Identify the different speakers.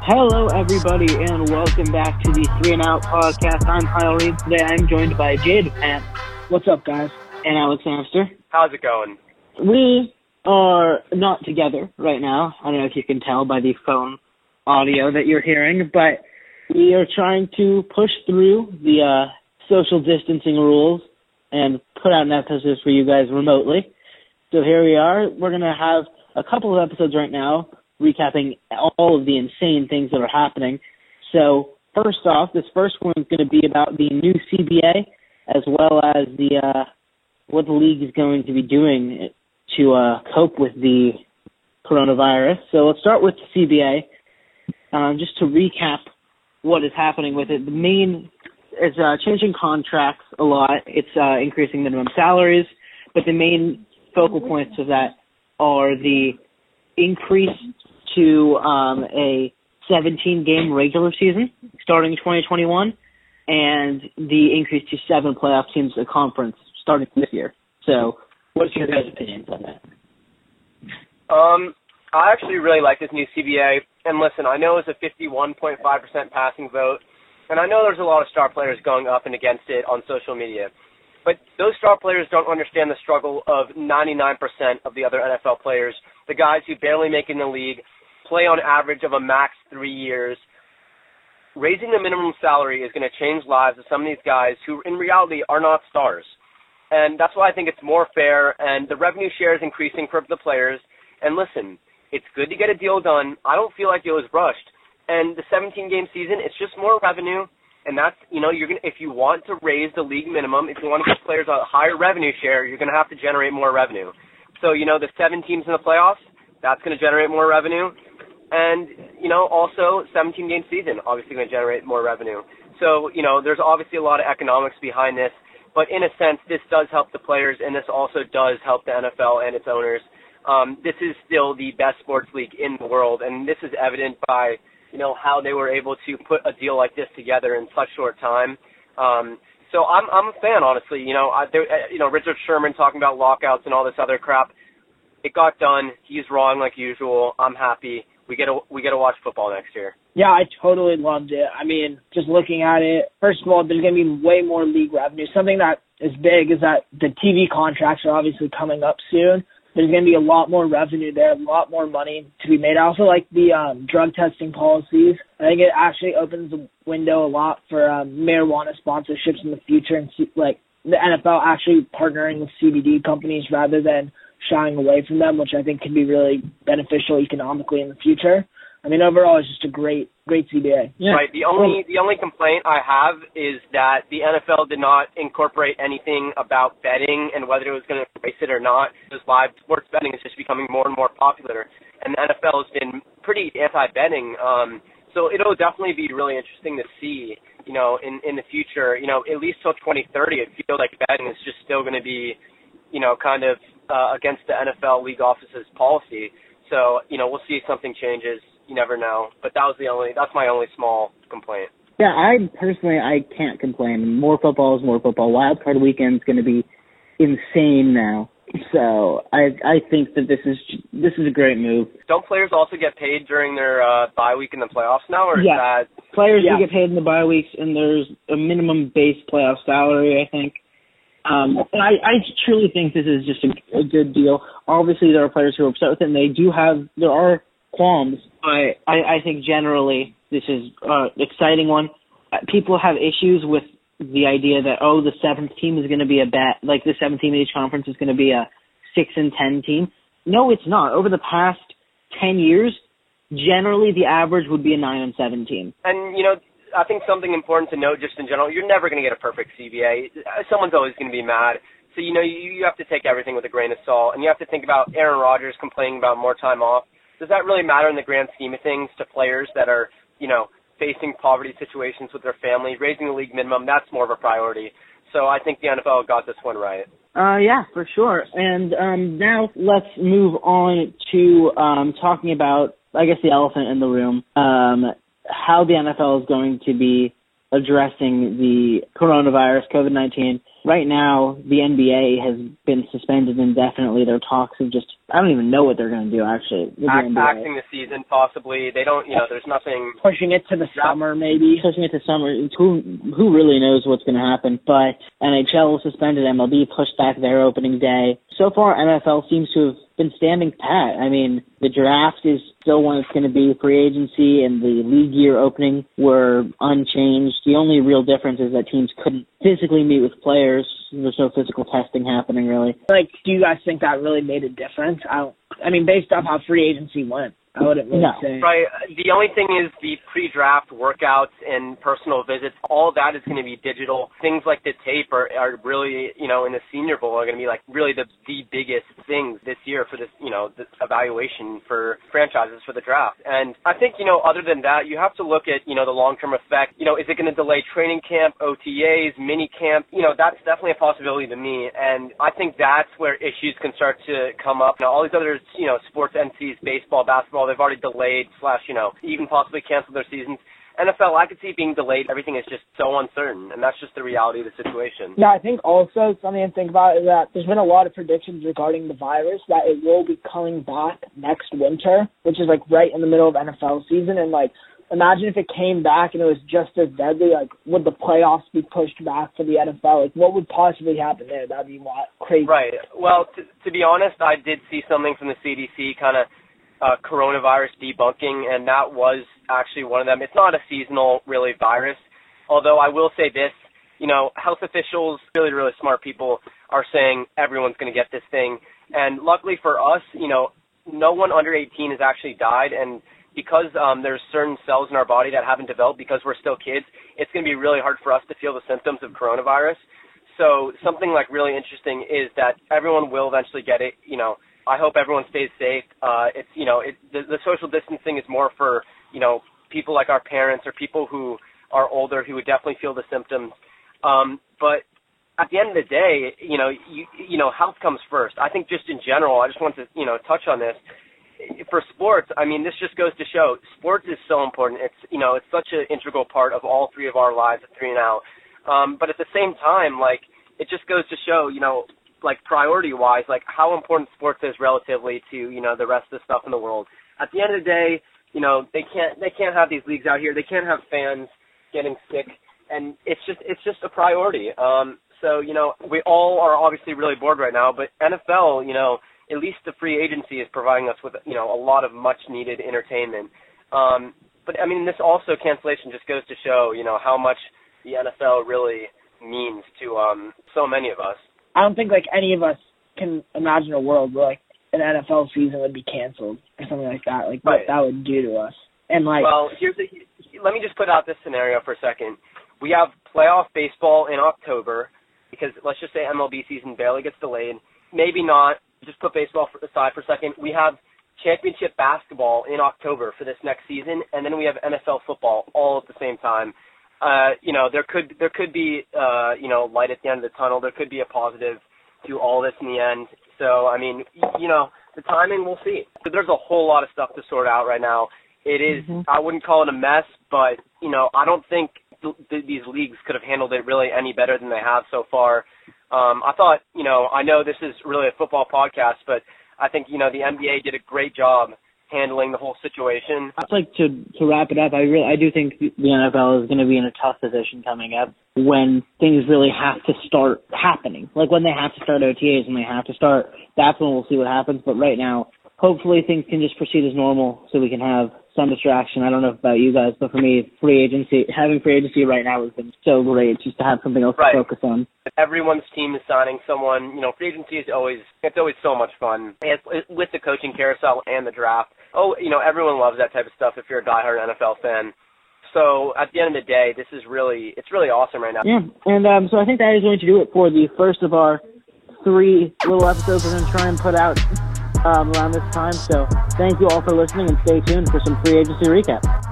Speaker 1: Hello, everybody, and welcome back to the Three and Out podcast. I'm Kyle Reed. Today I'm joined by Jade and
Speaker 2: what's up, guys?
Speaker 1: And Alex Hamster.
Speaker 3: How's it going?
Speaker 1: We are not together right now. I don't know if you can tell by the phone audio that you're hearing, but we are trying to push through the social distancing rules and put out an episode for you guys remotely. So here we are. We're going to have a couple of episodes right now recapping all of the insane things that are happening. So first off, this first one is going to be about the new CBA as well as the what the league is going to be doing to cope with the coronavirus. So let's start with the CBA. Just to recap what is happening with it, the main is changing contracts a lot. It's increasing minimum salaries, but the main focal points of that are the increase to a 17-game regular season starting 2021 and the increase to 7 playoff teams a conference starting this year. So what's your guys' opinions on that?
Speaker 3: I actually really like this new CBA. And listen, I know it's a 51.5% passing vote, and I know there's a lot of star players going up and against it on social media. But those star players don't understand the struggle of 99% of the other NFL players, the guys who barely make in the league, play on average of a max 3 years. Raising the minimum salary is going to change lives of some of these guys who in reality are not stars. And that's why I think it's more fair, and the revenue share is increasing for the players. And listen, it's good to get a deal done. I don't feel like it was rushed. And the 17-game season, it's just more revenue. And that's, you're gonna, if you want to raise the league minimum, if you want to give players a higher revenue share, you're going to have to generate more revenue. So, the 7 teams in the playoffs, that's going to generate more revenue. And, also 17-game season, obviously going to generate more revenue. So, there's obviously a lot of economics behind this. But in a sense, this does help the players, and this also does help the NFL and its owners. This is still the best sports league in the world, and this is evident by how they were able to put a deal like this together in such short time. So I'm a fan, honestly. Richard Sherman talking about lockouts and all this other crap. It got done. He's wrong like usual. I'm happy. We get to watch football next year.
Speaker 2: Yeah, I totally loved it. I mean, just looking at it, first of all, there's going to be way more league revenue. Something that is big is that the TV contracts are obviously coming up soon. There's going to be a lot more revenue there, a lot more money to be made. I also like the drug testing policies. I think it actually opens the window a lot for marijuana sponsorships in the future, and like the NFL actually partnering with CBD companies rather than shying away from them, which I think can be really beneficial economically in the future. I mean, overall, it's just a great CBA.
Speaker 3: Yeah. Right. The only complaint I have is that the NFL did not incorporate anything about betting and whether it was going to embrace it or not. Because live sports betting is just becoming more and more popular, and the NFL has been pretty anti-betting. So it'll definitely be really interesting to see, in the future, at least till 2030, it feels like betting is just still going to be, kind of against the NFL league office's policy. So, we'll see if something changes. You never know. But that's my only small complaint.
Speaker 1: Yeah, I can't complain. More football is more football. Wild Card Weekend's going to be insane now. So I think that this is a great move.
Speaker 3: Don't players also get paid during their bye week in the playoffs now? Or
Speaker 1: yeah, players do get paid in the bye weeks, and there's a minimum base playoff salary, I think. And I truly think this is just a good deal. Obviously, there are players who are upset with it, and there are qualms, but I think generally this is an exciting one. People have issues with the idea that, the 7th team is going to be the 7th team in each conference is going to be a 6-10 team. No, it's not. Over the past 10 years, generally the average would be a 9-7 team.
Speaker 3: And, I think something important to note just in general, you're never going to get a perfect CBA. Someone's always going to be mad. So, you have to take everything with a grain of salt, and you have to think about Aaron Rodgers complaining about more time off. Does that really matter in the grand scheme of things to players that are, facing poverty situations with their family? Raising the league minimum, that's more of a priority. So I think the NFL got this one right.
Speaker 1: Yeah, for sure. And now let's move on to talking about, I guess, the elephant in the room, how the NFL is going to be addressing the coronavirus, COVID-19, right now the NBA has been suspended indefinitely. Their talks have just, I don't even know what they're going to do, actually.
Speaker 3: Axing the season, possibly. They don't, there's nothing.
Speaker 2: Pushing it to the summer, maybe.
Speaker 1: Pushing it to summer. Who really knows what's going to happen? But NHL suspended, MLB pushed back their opening day. So far, NFL seems to have been standing pat. I mean, the draft is still when it's going to be. Free agency and the league year opening were unchanged. The only real difference is that teams couldn't physically meet with players. There's no physical testing happening, really.
Speaker 2: Like, do you guys think that really made a difference? I mean, based off how free agency went, I wouldn't really say.
Speaker 3: Right. The only thing is the pre-draft workouts and personal visits, all that is going to be digital. Things like the tape are really, in the Senior Bowl are going to be like really the biggest things this year for this, this evaluation for franchises for the draft. And I think, other than that, you have to look at, the long-term effect. Is it going to delay training camp, OTAs, mini camp? That's definitely a possibility to me. And I think that's where issues can start to come up. All these other, sports entities, baseball, basketball, they've already delayed / even possibly canceled their seasons. NFL, I could see being delayed. Everything is just so uncertain, and that's just the reality of the situation.
Speaker 2: Yeah, I think also something to think about is that there's been a lot of predictions regarding the virus that it will be coming back next winter, which is like right in the middle of NFL season. And like, imagine if it came back and it was just as deadly. Like, would the playoffs be pushed back for the NFL? Like, what would possibly happen there? That'd be crazy.
Speaker 3: Right. Well, to be honest, I did see something from the CDC kind of coronavirus debunking, and that was actually one of them. It's not a seasonal, really, virus, although I will say this, health officials, really, really smart people, are saying everyone's going to get this thing, and luckily for us, no one under 18 has actually died, and because there's certain cells in our body that haven't developed because we're still kids, it's going to be really hard for us to feel the symptoms of coronavirus. So something like really interesting is that everyone will eventually get it, I hope everyone stays safe. It's the social distancing is more for people like our parents or people who are older who would definitely feel the symptoms. But at the end of the day, health comes first. I think just in general, I just want to touch on this. For sports, I mean, this just goes to show sports is so important. It's it's such an integral part of all three of our lives at 3 and Out. But at the same time, like, it just goes to show like priority-wise, like how important sports is relatively to the rest of the stuff in the world. At the end of the day, they can't have these leagues out here. They can't have fans getting sick, and it's just a priority. So we all are obviously really bored right now, but NFL, at least the free agency is providing us with a lot of much-needed entertainment. But I mean, this also cancellation just goes to show how much the NFL really means to so many of us.
Speaker 2: I don't think like any of us can imagine a world where like an NFL season would be canceled or something like that. Like what that would do to us. And like,
Speaker 3: well, let me just put out this scenario for a second. We have playoff baseball in October because let's just say MLB season barely gets delayed. Maybe not. Just put baseball aside for a second. We have championship basketball in October for this next season, and then we have NFL football all at the same time. There could be light at the end of the tunnel. There could be a positive to all this in the end. So, I mean, the timing, we'll see. So there's a whole lot of stuff to sort out right now. It is, I wouldn't call it a mess, but, I don't think these leagues could have handled it really any better than they have so far. I thought, I know this is really a football podcast, but I think, the NBA did a great job handling the whole situation.
Speaker 1: I'd like to wrap it up. I do think the NFL is going to be in a tough position coming up when things really have to start happening. Like when they have to start OTAs and they have to start, that's when we'll see what happens. But right now, hopefully things can just proceed as normal so we can have some distraction. I don't know about you guys, but for me, having free agency right now has been so great just to have something else to focus on.
Speaker 3: Everyone's team is signing someone. Free agency is always so much fun. It's with the coaching carousel and the draft. Everyone loves that type of stuff if you're a diehard NFL fan. So at the end of the day, it's really awesome right now.
Speaker 1: Yeah, and so I think that is going to do it for the first of our 3 little episodes we're going to try and put out around this time. So thank you all for listening, and stay tuned for some free agency recap.